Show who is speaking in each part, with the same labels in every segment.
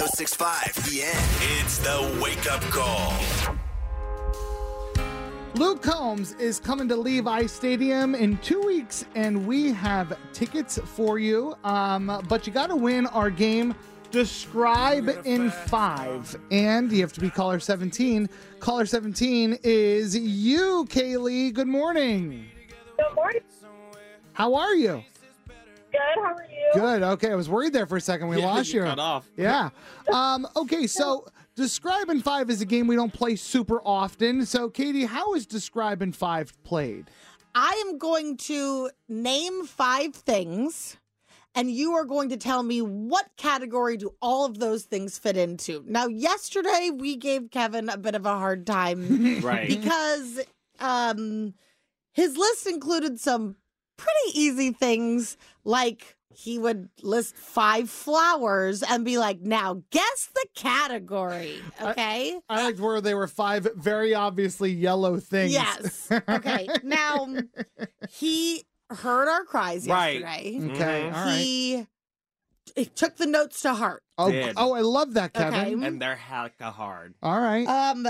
Speaker 1: 1065 The End. It's the Wake Up Call.
Speaker 2: Luke Combs is coming to Levi Stadium in 2 weeks, and we have tickets for you. But you got to win our game, Describe in 5. And you have to be caller 17. Caller 17 is you, Kaylee. Good morning.
Speaker 3: Good morning.
Speaker 2: How are you?
Speaker 3: Good. How are you?
Speaker 2: Good. Okay, I was worried there for a second. We lost you.
Speaker 4: Cut off.
Speaker 2: Yeah. Okay, so Describe in 5 is a game we don't play super often. So, Katie, how is Describe in 5 played?
Speaker 5: I am going to name 5 things, and you are going to tell me what category do all of those things fit into. Now, yesterday we gave Kevin a bit of a hard time
Speaker 4: Right.
Speaker 5: because his list included some pretty easy things, like he would list 5 flowers and be like, now guess the category, okay?
Speaker 2: I liked where they were 5 very obviously yellow things.
Speaker 5: Yes. Okay. Now, he heard our cries
Speaker 4: Right.
Speaker 5: yesterday.
Speaker 2: Okay, all right.
Speaker 5: He took the notes to heart.
Speaker 2: Oh,
Speaker 4: Did.
Speaker 2: oh, I love that, Kevin.
Speaker 5: Okay.
Speaker 4: And they're hecka hard.
Speaker 2: All right.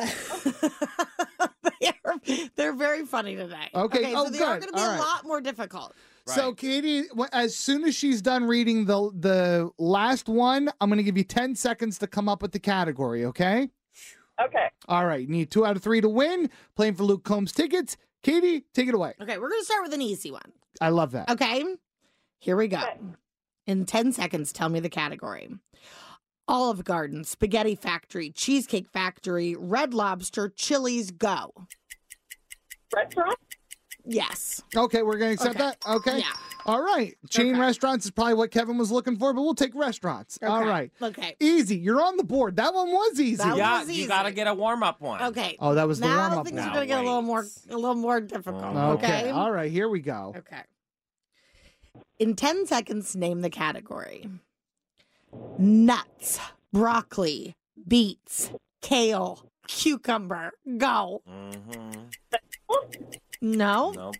Speaker 5: They're very funny today.
Speaker 2: Okay. Oh,
Speaker 5: so they are
Speaker 2: good.
Speaker 5: going to be
Speaker 2: All
Speaker 5: a
Speaker 2: right.
Speaker 5: lot more difficult.
Speaker 2: So,
Speaker 4: Right.
Speaker 2: Katie, as soon as she's done reading the last one, I'm going to give you 10 seconds to come up with the category, okay?
Speaker 3: Okay.
Speaker 2: All right. You need 2 out of 3 to win. Playing for Luke Combs tickets. Katie, take it away.
Speaker 5: Okay, we're going to start with an easy one.
Speaker 2: I love that.
Speaker 5: Okay, here we go.
Speaker 3: Okay.
Speaker 5: In 10 seconds, tell me the category. Olive Garden, Spaghetti Factory, Cheesecake Factory, Red Lobster, Chili's, go.
Speaker 3: Restaurant?
Speaker 5: Yes.
Speaker 2: Okay, we're going to accept
Speaker 5: Okay.
Speaker 2: that? Okay.
Speaker 5: Yeah.
Speaker 2: All right. Chain
Speaker 5: Okay.
Speaker 2: restaurants is probably what Kevin was looking for, but we'll take restaurants. All
Speaker 5: Okay.
Speaker 2: right.
Speaker 5: Okay.
Speaker 2: Easy. You're on the board. That one was easy.
Speaker 5: That
Speaker 4: Yeah,
Speaker 5: was
Speaker 4: you
Speaker 5: easy.
Speaker 4: gotta get a warm-up one.
Speaker 5: Okay.
Speaker 2: Oh, that was the
Speaker 5: now
Speaker 2: warm-up
Speaker 5: things
Speaker 2: one.
Speaker 5: are going to get a little more difficult. Okay.
Speaker 2: All right. Here we go.
Speaker 5: Okay. In 10 seconds, name the category. Nuts, broccoli, beets, kale, cucumber. Go.
Speaker 4: Mm-hmm.
Speaker 5: No.
Speaker 4: Nope.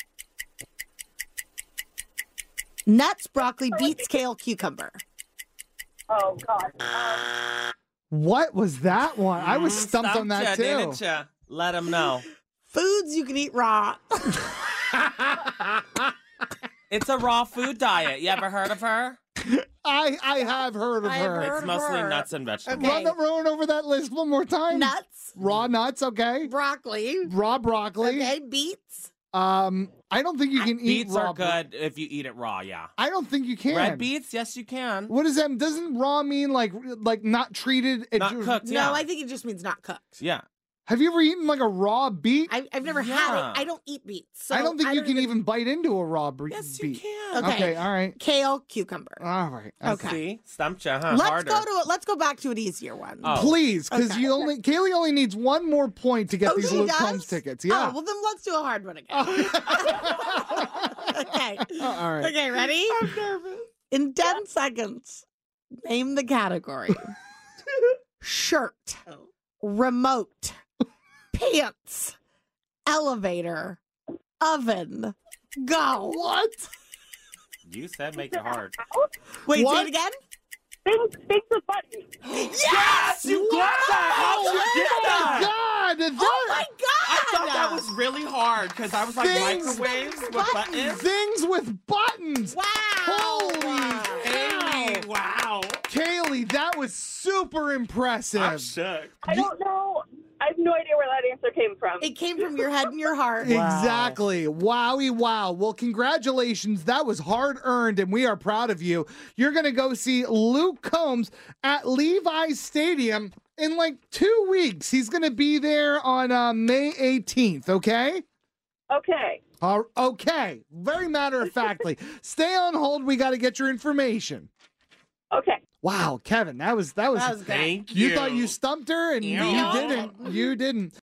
Speaker 5: Nuts, broccoli, beets, kale, cucumber.
Speaker 3: Oh, God.
Speaker 2: What was that one? I was stumped on that,
Speaker 4: ya,
Speaker 2: too.
Speaker 4: Didn't ya? Let him know.
Speaker 5: Foods you can eat raw.
Speaker 4: It's a raw food diet. You ever heard of her?
Speaker 2: I have heard of
Speaker 5: I have
Speaker 2: her.
Speaker 5: heard
Speaker 4: It's
Speaker 5: of
Speaker 4: mostly
Speaker 5: her.
Speaker 4: nuts and vegetables.
Speaker 5: Okay.
Speaker 2: Run over that list one more time.
Speaker 5: Nuts,
Speaker 2: Raw nuts, okay.
Speaker 5: broccoli.
Speaker 2: Raw broccoli.
Speaker 5: Okay, beets.
Speaker 2: I don't think you can eat
Speaker 4: Beets
Speaker 2: raw.
Speaker 4: are good if you eat it raw, yeah.
Speaker 2: I don't think you can.
Speaker 4: Red beets, yes, you can.
Speaker 2: What does that? Doesn't raw mean like not treated?
Speaker 4: Not cooked, yeah.
Speaker 5: No, I think it just means not cooked.
Speaker 4: Yeah.
Speaker 2: Have you ever eaten like a raw beet?
Speaker 5: I've never had
Speaker 4: Yeah.
Speaker 5: it. I don't eat beets. So
Speaker 2: I don't think you can even bite into a raw
Speaker 4: Yes, you
Speaker 2: beet.
Speaker 4: can.
Speaker 5: Okay.
Speaker 2: All right.
Speaker 5: Kale, cucumber.
Speaker 2: All right.
Speaker 5: Okay.
Speaker 4: See? Stumped ya, huh?
Speaker 5: Let's
Speaker 4: Harder.
Speaker 5: go to it. Let's go back to an easier one.
Speaker 4: Oh.
Speaker 2: Please, because
Speaker 5: Okay.
Speaker 2: Kaylee only needs one more point to get
Speaker 5: Oh,
Speaker 2: these
Speaker 5: she
Speaker 2: Luke
Speaker 5: does?
Speaker 2: Combs tickets. Yeah.
Speaker 5: Oh, well then let's do a hard one again. Okay.
Speaker 2: All right.
Speaker 5: Okay, ready? I'm nervous. In 10 seconds, name the category. Shirt, remote, pants, elevator, oven. Go.
Speaker 2: What?
Speaker 4: You said make it hard.
Speaker 5: Wait,
Speaker 2: What?
Speaker 5: say it again?
Speaker 3: Things with buttons.
Speaker 4: Yes! You got that! How'd you get that?
Speaker 2: God!
Speaker 5: Oh my God!
Speaker 4: I thought that was really hard because I was like
Speaker 2: Things-
Speaker 4: microwaves with buttons.
Speaker 2: Things with buttons.
Speaker 5: Wow.
Speaker 2: Holy
Speaker 4: Amy,
Speaker 2: cow.
Speaker 4: wow.
Speaker 2: Kaylee, that was super impressive.
Speaker 4: I'm shook.
Speaker 3: I don't know. I have no idea where that answer came from.
Speaker 5: It came from your head and your heart.
Speaker 2: Exactly. Wowie wow. Well, congratulations. That was hard earned, and we are proud of you. You're going to go see Luke Combs at Levi's Stadium in like 2 weeks. He's going to be there on May 18th, okay?
Speaker 3: Okay.
Speaker 2: Okay. Very matter of factly. Stay on hold. We got to get your information.
Speaker 3: Okay.
Speaker 2: Wow, Kevin, that was
Speaker 5: That was great.
Speaker 4: Thank
Speaker 2: you thought you stumped her and
Speaker 4: Ew.
Speaker 2: you didn't. You didn't.